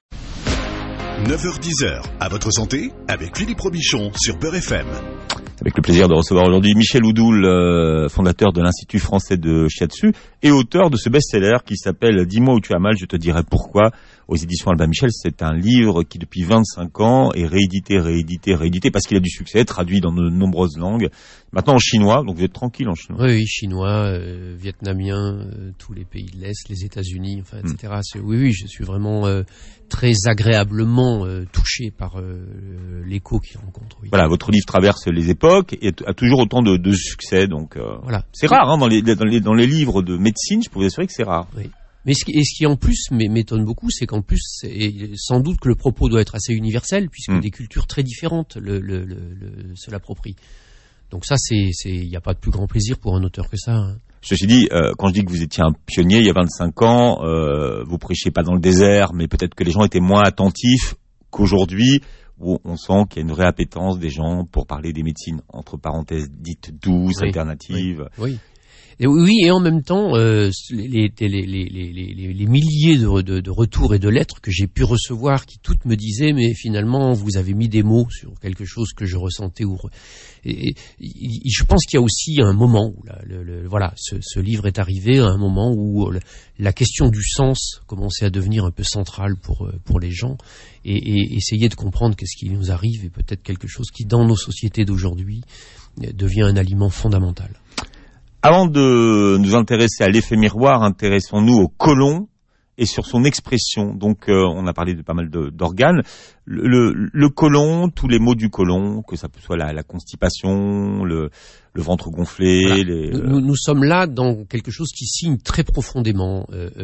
9h-10h, à votre santé, avec Philippe Robichon sur Beurre FM. Avec le plaisir de recevoir aujourd'hui Michel Oudoul, fondateur de l'Institut français de Shiatsu et auteur de ce best-seller qui s'appelle « Dis-moi où tu as mal, je te dirai pourquoi » aux éditions Albin Michel. C'est un livre qui depuis 25 ans est réédité parce qu'il a du succès, traduit dans de nombreuses langues. Maintenant en chinois, donc vous êtes tranquille en chinois. Oui, chinois, vietnamien, tous les pays de l'Est, les États-Unis, enfin, etc. Oui, je suis vraiment très agréablement touché par l'écho qu'il rencontre. Oui. Voilà, votre livre traverse les époques et a toujours autant de succès, donc voilà. C'est rare dans les livres de médecine, je peux vous assurer que c'est rare. Oui. Mais ce qui en plus m'étonne beaucoup, c'est qu'en plus, et sans doute que le propos doit être assez universel, puisque des cultures très différentes se l'approprient. Donc ça, il n'y a pas de plus grand plaisir pour un auteur que ça. Hein. Ceci dit, quand je dis que vous étiez un pionnier il y a 25 ans, vous prêchiez pas dans le désert, mais peut-être que les gens étaient moins attentifs qu'aujourd'hui, où on sent qu'il y a une vraie appétence des gens pour parler des médecines, entre parenthèses, dites douces, alternatives. Oui. Oui, et en même temps, les milliers de retours et de lettres que j'ai pu recevoir, qui toutes me disaient, mais finalement, vous avez mis des mots sur quelque chose que je ressentais. Et je pense qu'il y a aussi un moment où ce livre est arrivé à un moment où la question du sens commençait à devenir un peu centrale pour les gens, et essayer de comprendre qu'est-ce qui nous arrive est peut-être quelque chose qui, dans nos sociétés d'aujourd'hui, devient un aliment fondamental. Avant de nous intéresser à l'effet miroir, intéressons-nous au côlon et sur son expression. Donc, on a parlé de pas mal d'organes. Le côlon, tous les maux du côlon, que ça peut soit la constipation, le ventre gonflé. Voilà. Nous sommes là dans quelque chose qui signe très profondément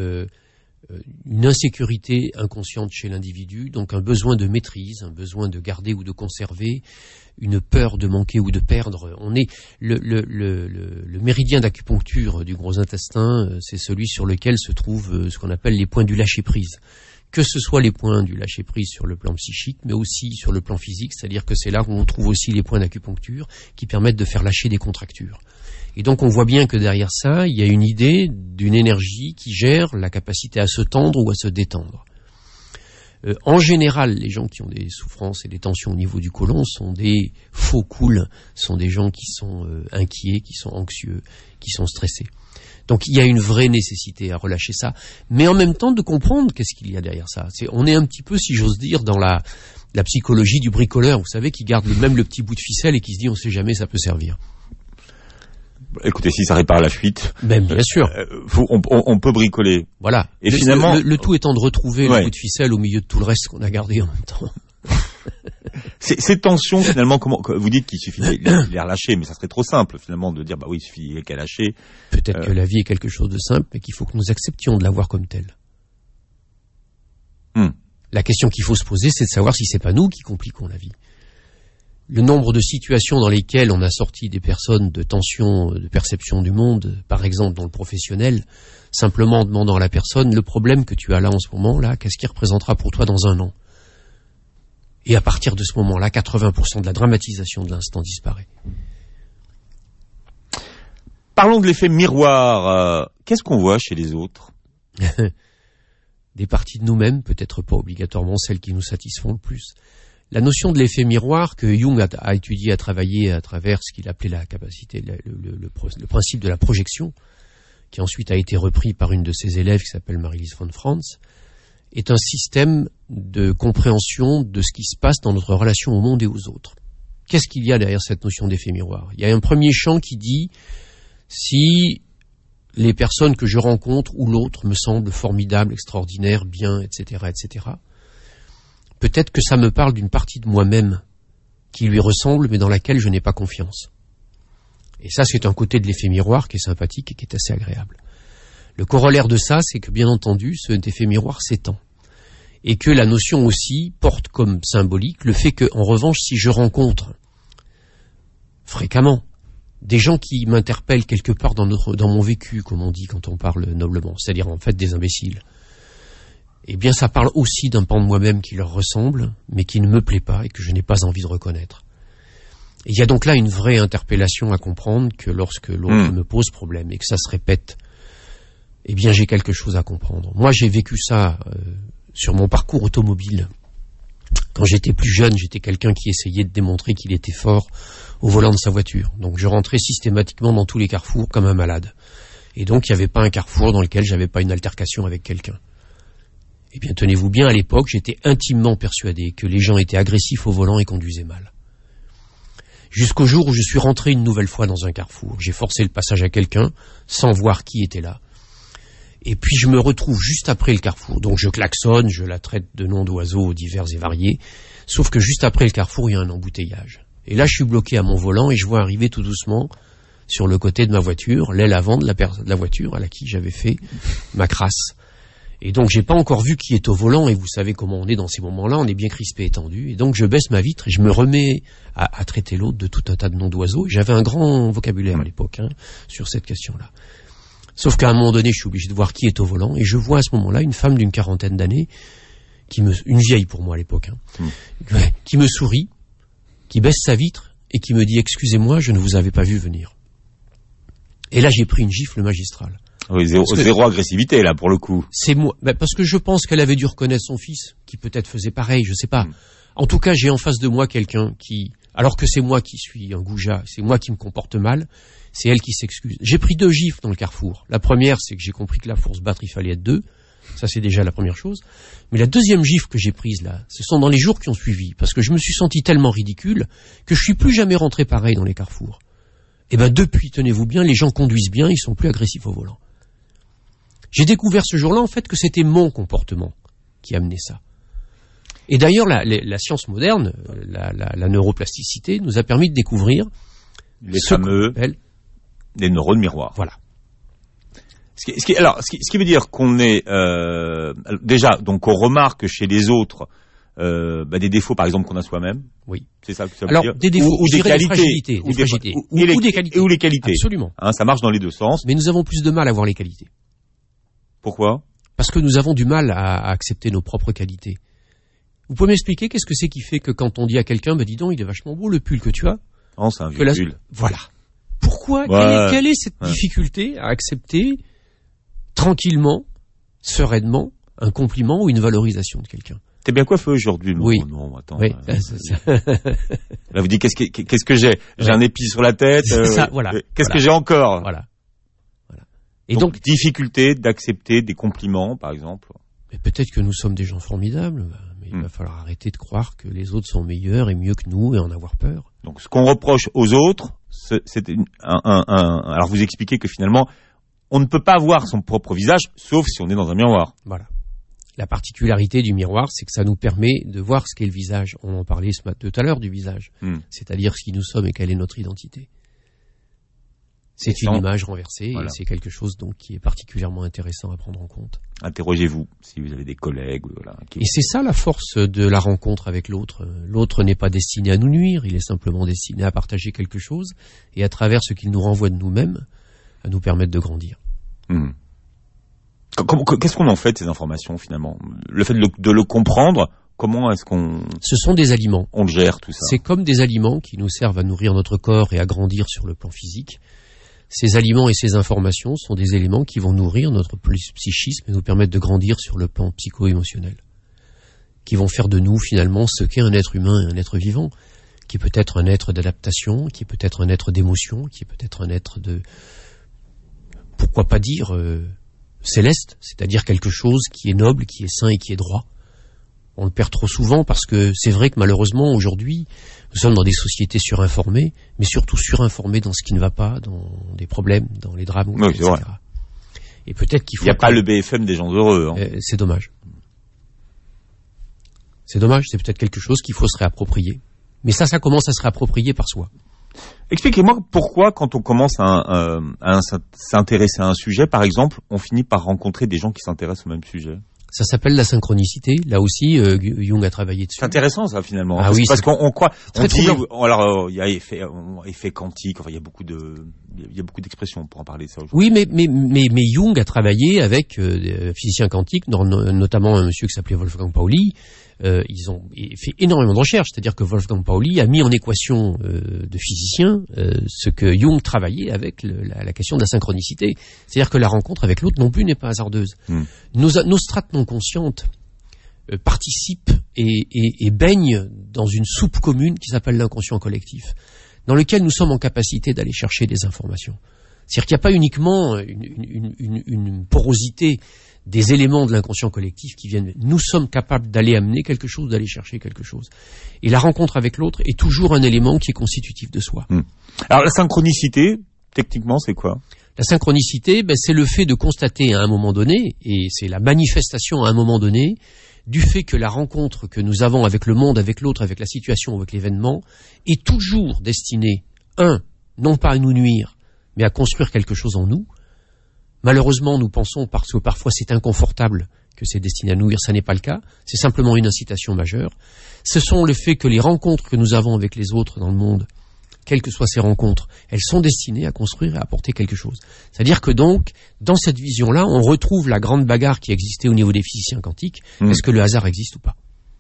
une insécurité inconsciente chez l'individu, donc un besoin de maîtrise, un besoin de garder ou de conserver, une peur de manquer ou de perdre. On est le méridien d'acupuncture du gros intestin, c'est celui sur lequel se trouvent ce qu'on appelle les points du lâcher-prise. Que ce soit les points du lâcher-prise sur le plan psychique, mais aussi sur le plan physique, c'est-à-dire que c'est là où on trouve aussi les points d'acupuncture qui permettent de faire lâcher des contractures. Et donc on voit bien que derrière ça, il y a une idée d'une énergie qui gère la capacité à se tendre ou à se détendre. En général, les gens qui ont des souffrances et des tensions au niveau du côlon sont des faux cools, sont des gens qui sont inquiets, qui sont anxieux, qui sont stressés. Donc il y a une vraie nécessité à relâcher ça, mais en même temps de comprendre qu'est-ce qu'il y a derrière ça. On est un petit peu, si j'ose dire, dans la psychologie du bricoleur, vous savez, qui garde même le petit bout de ficelle et qui se dit on sait jamais, ça peut servir. Écoutez, si ça répare la fuite, bien sûr, on peut bricoler. Voilà. Et finalement, le tout étant de retrouver le bout de ficelle au milieu de tout le reste qu'on a gardé en même temps. Ces tensions, finalement, comment vous dites qu'il suffit de les relâcher, mais ça serait trop simple finalement de dire il suffit qu'à lâcher. Peut-être que la vie est quelque chose de simple, mais qu'il faut que nous acceptions de la voir comme telle. La question qu'il faut se poser, c'est de savoir si c'est pas nous qui compliquons la vie. Le nombre de situations dans lesquelles on a sorti des personnes de tension, de perception du monde, par exemple dans le professionnel, simplement en demandant à la personne le problème que tu as là en ce moment, là, qu'est-ce qui représentera pour toi dans un an ? Et à partir de ce moment-là, 80% de la dramatisation de l'instant disparaît. Parlons de l'effet miroir. Qu'est-ce qu'on voit chez les autres ? Des parties de nous-mêmes, peut-être pas obligatoirement celles qui nous satisfont le plus. La notion de l'effet miroir que Jung a étudié, a travaillé à travers ce qu'il appelait la capacité, le principe de la projection, qui ensuite a été repris par une de ses élèves qui s'appelle Marie-Lise von Franz, est un système de compréhension de ce qui se passe dans notre relation au monde et aux autres. Qu'est-ce qu'il y a derrière cette notion d'effet miroir ? Il y a un premier champ qui dit si les personnes que je rencontre ou l'autre me semblent formidables, extraordinaires, bien, etc., etc., peut-être que ça me parle d'une partie de moi-même qui lui ressemble mais dans laquelle je n'ai pas confiance. Et ça, c'est un côté de l'effet miroir qui est sympathique et qui est assez agréable. Le corollaire de ça, c'est que bien entendu, cet effet miroir s'étend. Et que la notion aussi porte comme symbolique le fait que, en revanche, si je rencontre fréquemment des gens qui m'interpellent quelque part dans mon vécu, comme on dit quand on parle noblement, c'est-à-dire en fait des imbéciles, eh bien ça parle aussi d'un pan de moi-même qui leur ressemble, mais qui ne me plaît pas et que je n'ai pas envie de reconnaître. Et il y a donc là une vraie interpellation à comprendre que lorsque l'autre me pose problème et que ça se répète, eh bien j'ai quelque chose à comprendre. Moi j'ai vécu ça sur mon parcours automobile. Quand j'étais plus jeune, j'étais quelqu'un qui essayait de démontrer qu'il était fort au volant de sa voiture. Donc je rentrais systématiquement dans tous les carrefours comme un malade. Et donc il n'y avait pas un carrefour dans lequel j'avais pas une altercation avec quelqu'un. Eh bien tenez-vous bien, à l'époque, j'étais intimement persuadé que les gens étaient agressifs au volant et conduisaient mal. Jusqu'au jour où je suis rentré une nouvelle fois dans un carrefour. J'ai forcé le passage à quelqu'un sans voir qui était là. Et puis je me retrouve juste après le carrefour. Donc je klaxonne, je la traite de noms d'oiseaux divers et variés. Sauf que juste après le carrefour, il y a un embouteillage. Et là, je suis bloqué à mon volant et je vois arriver tout doucement, sur le côté de ma voiture, l'aile avant de la voiture à laquelle j'avais fait ma crasse. Et donc j'ai pas encore vu qui est au volant, et vous savez comment on est dans ces moments-là, on est bien crispé et tendu. Et donc je baisse ma vitre et je me remets à traiter l'autre de tout un tas de noms d'oiseaux. J'avais un grand vocabulaire à l'époque sur cette question-là. Sauf qu'à un moment donné, je suis obligé de voir qui est au volant, et je vois à ce moment-là une femme d'une 40aine d'années, une vieille pour moi à l'époque, qui me sourit, qui baisse sa vitre et qui me dit « Excusez-moi, je ne vous avais pas vu venir ». Et là, j'ai pris une gifle magistrale. Oui, zéro agressivité là pour le coup. C'est moi, parce que je pense qu'elle avait dû reconnaître son fils, qui peut-être faisait pareil, je sais pas. En tout cas, j'ai en face de moi quelqu'un qui, alors que c'est moi qui suis un goujat, c'est moi qui me comporte mal, c'est elle qui s'excuse. J'ai pris 2 gifles dans le carrefour. La première, c'est que j'ai compris que là, pour se battre, il fallait être 2. Ça, c'est déjà la première chose. Mais la deuxième gifle que j'ai prise là, ce sont dans les jours qui ont suivi, parce que je me suis senti tellement ridicule que je suis plus jamais rentré pareil dans les carrefours. Et depuis, tenez-vous bien, les gens conduisent bien, ils sont plus agressifs au volant. J'ai découvert ce jour-là, en fait, que c'était mon comportement qui amenait ça. Et d'ailleurs, la science moderne, la neuroplasticité, nous a permis de découvrir les fameux des neurones miroirs. Voilà. Ce qui veut dire qu'on est déjà, donc on remarque chez les autres des défauts, par exemple, qu'on a soi-même. Oui. C'est ça que ça veut dire. Des défauts, ou des qualités, ou des qualités, ou les qualités. Absolument. Ça marche dans les deux sens. Mais nous avons plus de mal à voir les qualités. Pourquoi ? Parce que nous avons du mal à accepter nos propres qualités. Vous pouvez m'expliquer qu'est-ce que c'est qui fait que quand on dit à quelqu'un, dis donc, il est vachement beau le pull que tu as. Non, c'est un vieux pull. Voilà. Pourquoi ? Quelle est cette difficulté à accepter tranquillement, sereinement, un compliment ou une valorisation de quelqu'un ? T'es bien coiffé aujourd'hui, oui. Non, attends. Oui. Là, vous dites qu'est-ce que j'ai ? J'ai un épi sur la tête. Ça, voilà. Qu'est-ce que j'ai encore ? Voilà. Et donc, difficulté d'accepter des compliments, par exemple. Mais peut-être que nous sommes des gens formidables, mais il va falloir arrêter de croire que les autres sont meilleurs et mieux que nous et en avoir peur. Donc, ce qu'on reproche aux autres, c'est alors vous expliquez que finalement, on ne peut pas voir son propre visage, sauf si on est dans un miroir. Voilà. La particularité du miroir, c'est que ça nous permet de voir ce qu'est le visage. On en parlait tout à l'heure du visage. C'est-à-dire ce qui nous sommes et quelle est notre identité. C'est une image renversée, voilà. Et c'est quelque chose donc qui est particulièrement intéressant à prendre en compte. Interrogez-vous si vous avez des collègues. Voilà, Et c'est ça la force de la rencontre avec l'autre. L'autre n'est pas destiné à nous nuire, il est simplement destiné à partager quelque chose et à travers ce qu'il nous renvoie de nous-mêmes, à nous permettre de grandir. Qu'est-ce qu'on en fait de ces informations finalement ? Le fait de le comprendre, comment est-ce qu'on... Ce sont des aliments. On gère tout ça. C'est comme des aliments qui nous servent à nourrir notre corps et à grandir sur le plan physique. Ces aliments et ces informations sont des éléments qui vont nourrir notre psychisme et nous permettre de grandir sur le plan psycho-émotionnel, qui vont faire de nous finalement ce qu'est un être humain et un être vivant, qui peut être un être d'adaptation, qui peut être un être d'émotion, qui peut être un être de... pourquoi pas dire céleste, c'est-à-dire quelque chose qui est noble, qui est sain et qui est droit. On le perd trop souvent parce que c'est vrai que malheureusement aujourd'hui, nous sommes dans des sociétés surinformées, mais surtout surinformées dans ce qui ne va pas, dans des problèmes, dans les drames, oui, etc. Et peut-être qu'il faut... Il n'y a pas le BFM des gens heureux. C'est dommage. C'est dommage, c'est peut-être quelque chose qu'il faut se réapproprier. Mais ça commence à se réapproprier par soi. Expliquez-moi pourquoi, quand on commence à s'intéresser à un sujet, par exemple, on finit par rencontrer des gens qui s'intéressent au même sujet. Ça s'appelle la synchronicité. Là aussi, Jung a travaillé dessus. C'est intéressant, ça, finalement. Ah oui, parce qu'on croit, on dit, troublant. il y a effet quantique, enfin, il y a beaucoup d'expressions pour en parler, ça, aujourd'hui. Oui, mais Jung a travaillé avec des physiciens quantiques, notamment un monsieur qui s'appelait Wolfgang Pauli. Ils ont fait énormément de recherches, c'est-à-dire que Wolfgang Pauli a mis en équation de physiciens ce que Jung travaillait avec la question de la synchronicité. C'est-à-dire que la rencontre avec l'autre non plus n'est pas hasardeuse. Nos strates non conscientes participent et baignent dans une soupe commune qui s'appelle l'inconscient collectif, dans lequel nous sommes en capacité d'aller chercher des informations. C'est-à-dire qu'il n'y a pas uniquement une porosité des éléments de l'inconscient collectif qui viennent. Nous sommes capables d'aller amener quelque chose, d'aller chercher quelque chose. Et la rencontre avec l'autre est toujours un élément qui est constitutif de soi. Alors la synchronicité, techniquement, c'est quoi ? La synchronicité, c'est le fait de constater à un moment donné, et c'est la manifestation à un moment donné, du fait que la rencontre que nous avons avec le monde, avec l'autre, avec la situation, avec l'événement, est toujours destinée, non pas à nous nuire, mais à construire quelque chose en nous. Malheureusement, nous pensons, parce que parfois c'est inconfortable, que c'est destiné à nourrir, ça n'est pas le cas. C'est simplement une incitation majeure. Ce sont le fait que les rencontres que nous avons avec les autres dans le monde, quelles que soient ces rencontres, elles sont destinées à construire et à apporter quelque chose. C'est-à-dire que donc, dans cette vision-là, on retrouve la grande bagarre qui existait au niveau des physiciens quantiques. Est-ce que le hasard existe ou pas ?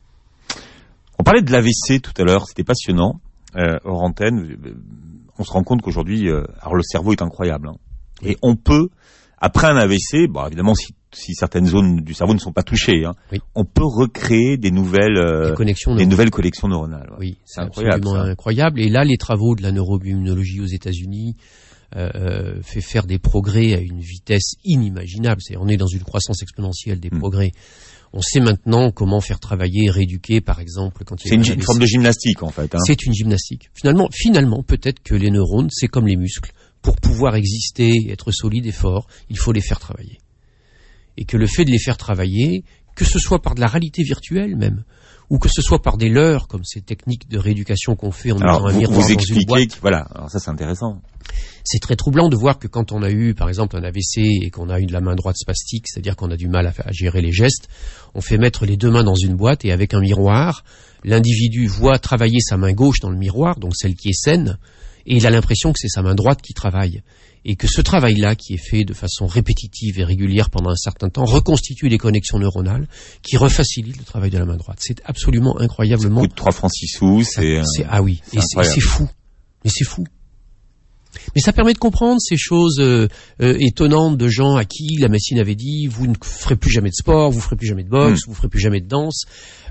On parlait de l'AVC tout à l'heure, c'était passionnant. Hors antenne, on se rend compte qu'aujourd'hui, alors le cerveau est incroyable. Et on peut, après un AVC, bon évidemment si certaines zones du cerveau ne sont pas touchées, on peut recréer des nouvelles connexions neuronales. Oui, c'est absolument incroyable. Et là, les travaux de la neuroimmunologie aux États-Unis fait faire des progrès à une vitesse inimaginable. On est dans une croissance exponentielle des progrès. On sait maintenant comment faire travailler et rééduquer, par exemple, quand il y a une forme de gymnastique, en fait. C'est une gymnastique. Finalement, peut-être que les neurones, c'est comme les muscles. Pour pouvoir exister, être solide et fort, il faut les faire travailler. Et que le fait de les faire travailler, que ce soit par de la réalité virtuelle même, ou que ce soit par des leurres, comme ces techniques de rééducation qu'on fait en mettant un miroir dans une boîte. Voilà, alors ça c'est intéressant. C'est très troublant de voir que quand on a eu, par exemple, un AVC et qu'on a eu de la main droite spastique, c'est-à-dire qu'on a du mal à gérer les gestes, on fait mettre les deux mains dans une boîte et avec un miroir, l'individu voit travailler sa main gauche dans le miroir, donc celle qui est saine, et il a l'impression que c'est sa main droite qui travaille. Et que ce travail-là, qui est fait de façon répétitive et régulière pendant un certain temps, reconstitue des connexions neuronales qui refacilitent le travail de la main droite. C'est absolument incroyablement... Ça coûte 3 francs 6 sous, ah oui, et c'est fou. Mais c'est fou. Mais ça permet de comprendre ces choses étonnantes de gens à qui la médecine avait dit vous ne ferez plus jamais de sport, vous ferez plus jamais de boxe, vous ferez plus jamais de danse.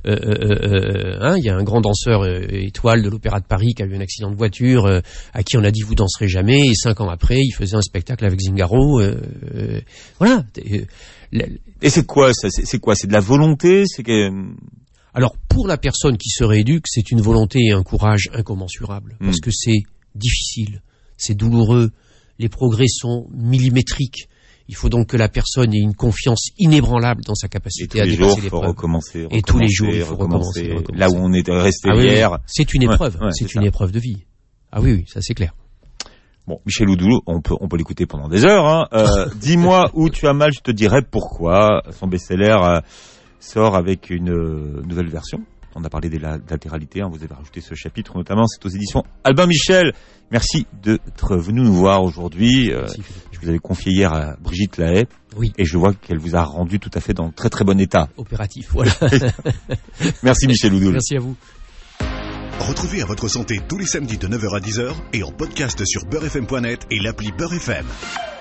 Il y a un grand danseur étoile de l'Opéra de Paris qui a eu un accident de voiture, à qui on a dit vous danserez jamais, et 5 ans après il faisait un spectacle avec Zingaro. Voilà. Et c'est quoi ça ? C'est quoi ? C'est de la volonté ? Alors pour la personne qui se rééduque, c'est une volonté et un courage incommensurables, parce que c'est difficile. C'est douloureux, les progrès sont millimétriques. Il faut donc que la personne ait une confiance inébranlable dans sa capacité à dépasser l'épreuve. Et tous les jours, il faut recommencer. Là où on est resté hier. Oui. C'est une épreuve, c'est une épreuve de vie. Ah oui, ça c'est clair. Bon, Michel Oudou, on peut l'écouter pendant des heures. Dis-moi où tu as mal, je te dirai pourquoi. Son best-seller sort avec une nouvelle version. On a parlé des latéralités, vous avez rajouté ce chapitre, notamment, c'est aux éditions Albin Michel. Merci d'être venu nous voir aujourd'hui. Je vous avais confié hier à Brigitte Lahaye. Oui. Et je vois qu'elle vous a rendu tout à fait dans très très bon état. Opératif, voilà. Merci Michel Oudou. Merci à vous. Retrouvez À Votre Santé tous les samedis de 9h à 10h et en podcast sur beurrefm.net et l'appli Beurre FM.